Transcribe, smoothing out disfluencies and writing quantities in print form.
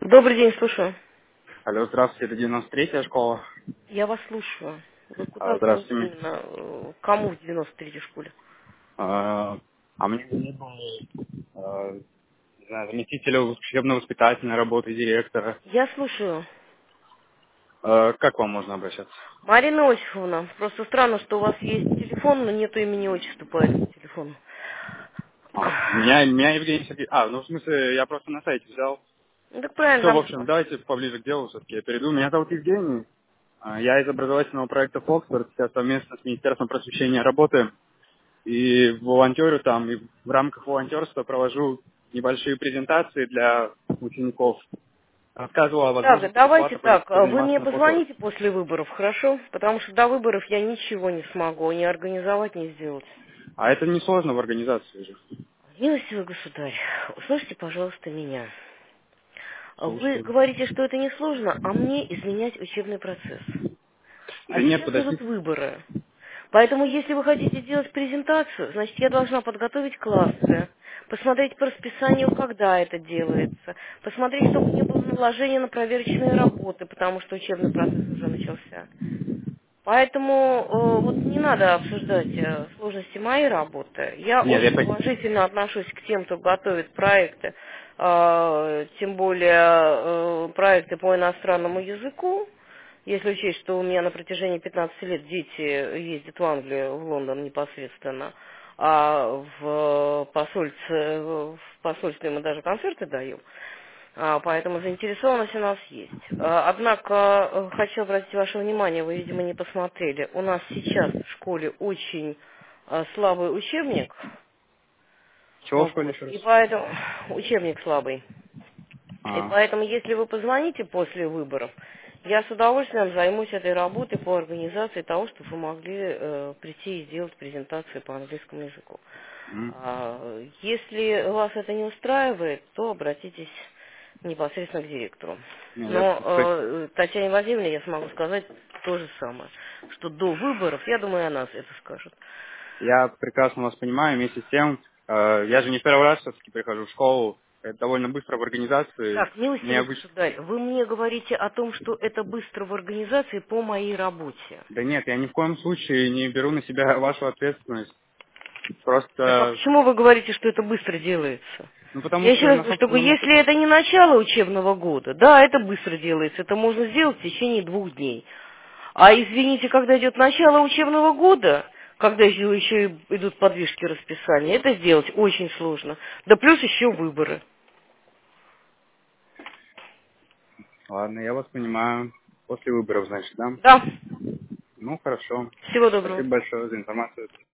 Добрый день, слушаю. Алло, здравствуйте, это 93-я школа. Я вас слушаю. Вы куда звоните Здравствуйте. именно? Кому в 93-й школе? Мне не было, не знаю, заместителя учебно-воспитательной работы директора. Я слушаю. Как к вам можно обращаться? Марина Осиповна, просто странно, что у вас есть телефон, но нету имени и отчества по этому телефону. Меня Евгений Сергеевич... Ну, в смысле, я просто на сайте взял. Ну так правильно, Все, в там общем, давайте поближе к делу все-таки я перейду. Меня зовут Евгений. Я из образовательного проекта «Фоксфорд», сейчас совместно с Министерством просвещения работаем. И волонтерю там, и в рамках волонтерства провожу небольшие презентации для учеников. Рассказывал о Так, возможности давайте бесплатно так, вы позаниматься мне на фокусе. позвоните после выборов, хорошо? Потому что до выборов я ничего не смогу ни организовать, ни сделать. А это несложно в организации же. Милостивый государь, услышьте, пожалуйста, меня. Вы Слушаю. говорите, что это несложно, а мне изменять учебный процесс. А Да нет, сейчас идут подождите. выборы. Поэтому, если вы хотите делать презентацию, значит, я должна подготовить классы, посмотреть по расписанию, когда это делается, посмотреть, чтобы не было наложения на проверочные работы, потому что учебный процесс уже начался. Поэтому вот не надо обсуждать сложности моей работы. Я Нет, очень уважительно отношусь к тем, кто готовит проекты, тем более проекты по иностранному языку. Если учесть, что у меня на протяжении 15 лет дети ездят в Англию, в Лондон непосредственно, а в посольстве мы даже концерты даем, поэтому заинтересованность у нас есть. Однако хочу обратить ваше внимание, вы, видимо, не посмотрели. У нас сейчас в школе очень слабый учебник, чего в школе вот, еще раз? и поэтому учебник слабый. И А, поэтому, если вы позвоните после выборов, я с удовольствием займусь этой работой по организации того, чтобы вы могли прийти и сделать презентацию по английскому языку. м. Если вас это не устраивает, то обратитесь непосредственно к директору. Не, Но Татьяне Владимировне я смогу сказать то же самое, что до выборов, я думаю, она это скажет. я прекрасно вас понимаю, вместе с тем, я же не в первый раз все-таки прихожу в школу. Это довольно быстро в организации. Так, Мне милостивый обычно... государь, вы мне говорите о том, что это быстро в организации по моей работе. Да нет, я ни в коем случае не беру на себя вашу ответственность. Так а Просто, почему вы говорите, что это быстро делается? ну потому Я еще что раз на говорю, что собственном опыте. если это не начало учебного года, да, это быстро делается, это можно сделать в течение 2 дней. А извините, когда идет начало учебного года, когда еще идут подвижки расписания, это сделать очень сложно. Да плюс еще выборы. Ладно, я вас понимаю. После выборов, значит, да? Да, Ну, хорошо. всего доброго. Спасибо большое за информацию.